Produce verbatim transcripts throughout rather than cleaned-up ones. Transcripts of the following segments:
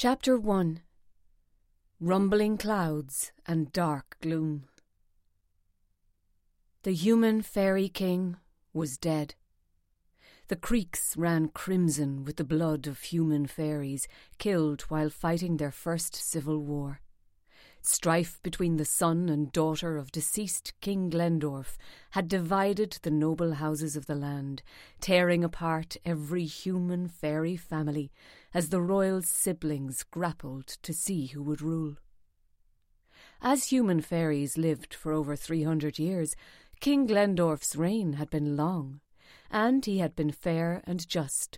Chapter one. Rumbling Clouds and Dark Gloom. The human fairy king was dead. The creeks ran crimson with the blood of human fairies killed while fighting their first civil war. Strife between the son and daughter of deceased King Glendorf had divided the noble houses of the land, tearing apart every human fairy family as the royal siblings grappled to see who would rule. As human fairies lived for over three hundred years, King Glendorf's reign had been long, and he had been fair and just.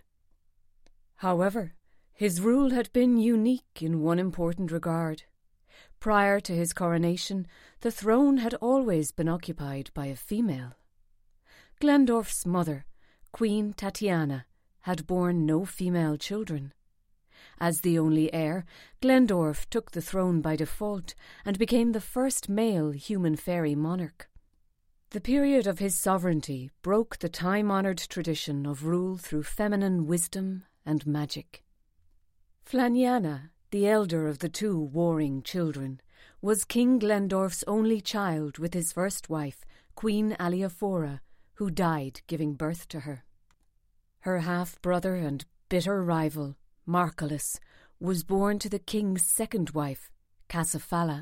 However, his rule had been unique in one important regard. Prior to his coronation, the throne had always been occupied by a female. Glendorf's mother, Queen Tatiana, had borne no female children. As the only heir, Glendorf took the throne by default and became the first male human fairy monarch. The period of his sovereignty broke the time-honoured tradition of rule through feminine wisdom and magic. Flaniana, the elder of the two warring children, was King Glendorf's only child with his first wife, Queen Aliaphora, who died giving birth to her. Her half-brother and bitter rival, Marcellus, was born to the king's second wife, Cassafalla.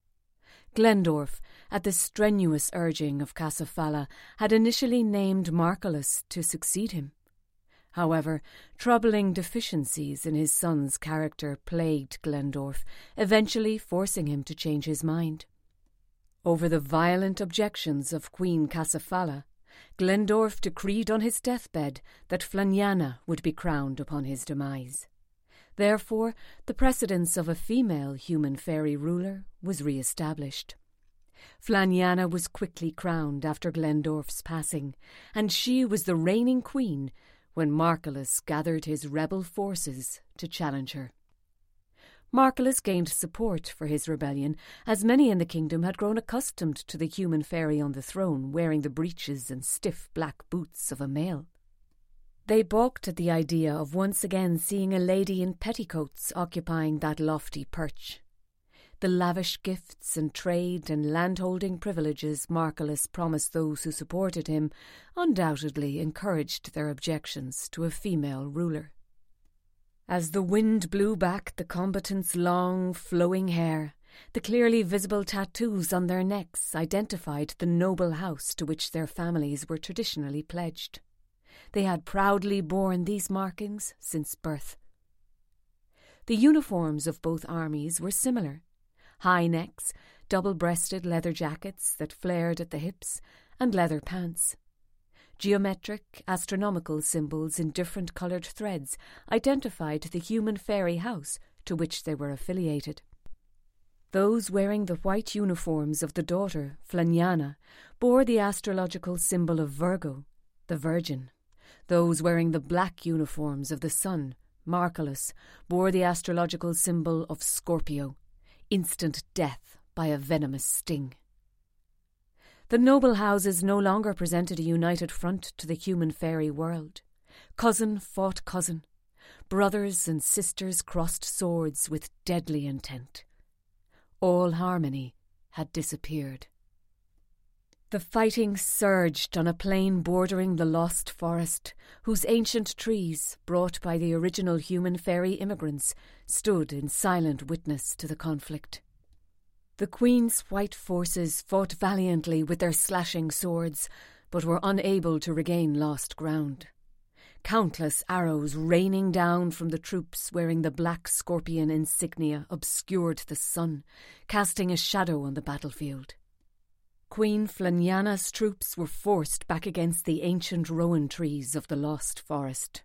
Glendorf, at the strenuous urging of Cassafalla, had initially named Marcellus to succeed him. However, troubling deficiencies in his son's character plagued Glendorf, eventually forcing him to change his mind. Over the violent objections of Queen Cassafalla, Glendorf decreed on his deathbed that Flaniana would be crowned upon his demise. Therefore, the precedence of a female human fairy ruler was re-established. Flaniana was quickly crowned after Glendorf's passing, and she was the reigning queen when Marcellus gathered his rebel forces to challenge her. Marcellus gained support for his rebellion, as many in the kingdom had grown accustomed to the human fairy on the throne wearing the breeches and stiff black boots of a male. They balked at the idea of once again seeing a lady in petticoats occupying that lofty perch. The lavish gifts and trade and landholding privileges Marcellus promised those who supported him undoubtedly encouraged their objections to a female ruler. As the wind blew back the combatants' long, flowing hair, the clearly visible tattoos on their necks identified the noble house to which their families were traditionally pledged. They had proudly borne these markings since birth. The uniforms of both armies were similar. High necks, double-breasted leather jackets that flared at the hips, and leather pants. Geometric, astronomical symbols in different coloured threads identified the human fairy house to which they were affiliated. Those wearing the white uniforms of the daughter, Flaniana, bore the astrological symbol of Virgo, the Virgin. Those wearing the black uniforms of the son, Marcellus, bore the astrological symbol of Scorpio, instant death by a venomous sting. The noble houses no longer presented a united front to the human fairy world. Cousin fought cousin. Brothers and sisters crossed swords with deadly intent. All harmony had disappeared. The fighting surged on a plain bordering the Lost Forest, whose ancient trees, brought by the original human fairy immigrants, stood in silent witness to the conflict. The Queen's white forces fought valiantly with their slashing swords, but were unable to regain lost ground. Countless arrows raining down from the troops wearing the black scorpion insignia obscured the sun, casting a shadow on the battlefield. Queen Flaniana's troops were forced back against the ancient rowan trees of the Lost Forest.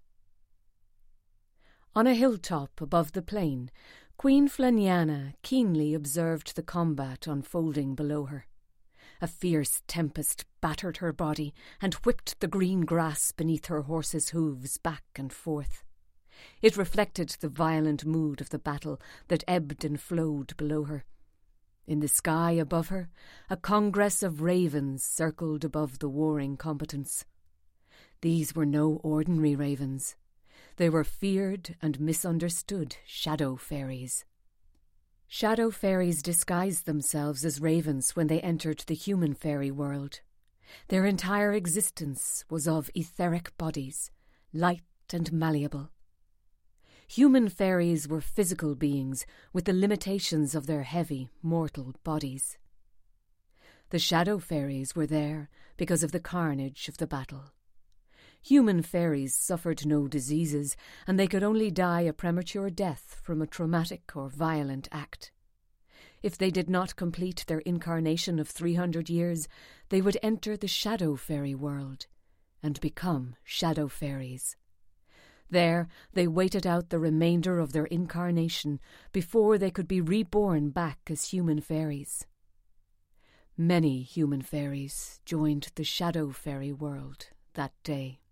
On a hilltop above the plain, Queen Flaniana keenly observed the combat unfolding below her. A fierce tempest battered her body and whipped the green grass beneath her horse's hooves back and forth. It reflected the violent mood of the battle that ebbed and flowed below her. In the sky above her, a congress of ravens circled above the warring combatants. These were no ordinary ravens. They were feared and misunderstood shadow fairies. Shadow fairies disguised themselves as ravens when they entered the human fairy world. Their entire existence was of etheric bodies, light and malleable. Human fairies were physical beings with the limitations of their heavy, mortal bodies. The shadow fairies were there because of the carnage of the battle. Human fairies suffered no diseases, and they could only die a premature death from a traumatic or violent act. If they did not complete their incarnation of three hundred years, they would enter the shadow fairy world and become shadow fairies. There they waited out the remainder of their incarnation before they could be reborn back as human fairies. Many human fairies joined the shadow fairy world that day.